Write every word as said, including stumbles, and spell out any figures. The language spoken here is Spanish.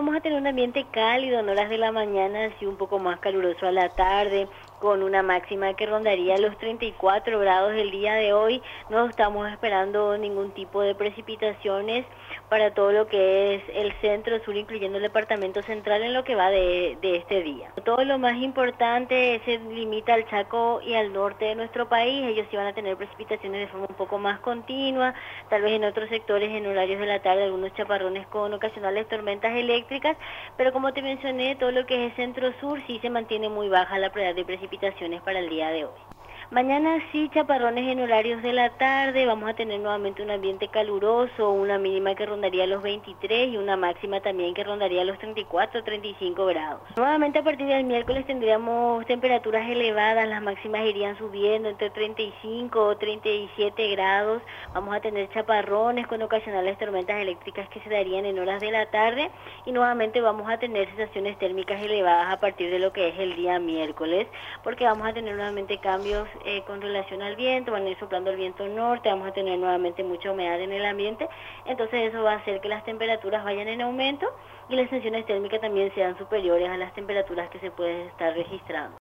vamos a tener un ambiente cálido en horas de la mañana, así un poco más caluroso a la tarde, con una máxima que rondaría los treinta y cuatro grados el día de hoy. No estamos esperando ningún tipo de precipitaciones para todo lo que es el centro sur, incluyendo el departamento central, en lo que va de, de este día. Todo lo más importante se limita al Chaco y al norte de nuestro país. Ellos sí van a tener precipitaciones de forma un poco más continua, tal vez en otros sectores en horarios de la tarde, algunos chaparrones con ocasionales tormentas eléctricas, pero como te mencioné, todo lo que es centro-sur sí se mantiene muy baja la probabilidad de precipitaciones para el día de hoy. Mañana sí, chaparrones en horarios de la tarde, vamos a tener nuevamente un ambiente caluroso, una mínima que rondaría los veintitrés y una máxima también que rondaría los treinta y cuatro, treinta y cinco grados. Nuevamente a partir del miércoles tendríamos temperaturas elevadas, las máximas irían subiendo entre treinta y cinco o treinta y siete grados, vamos a tener chaparrones con ocasionales tormentas eléctricas que se darían en horas de la tarde y nuevamente vamos a tener sensaciones térmicas elevadas a partir de lo que es el día miércoles, porque vamos a tener nuevamente cambios Eh, con relación al viento, van a ir soplando el viento norte, vamos a tener nuevamente mucha humedad en el ambiente, entonces eso va a hacer que las temperaturas vayan en aumento y las sensaciones térmicas también sean superiores a las temperaturas que se pueden estar registrando.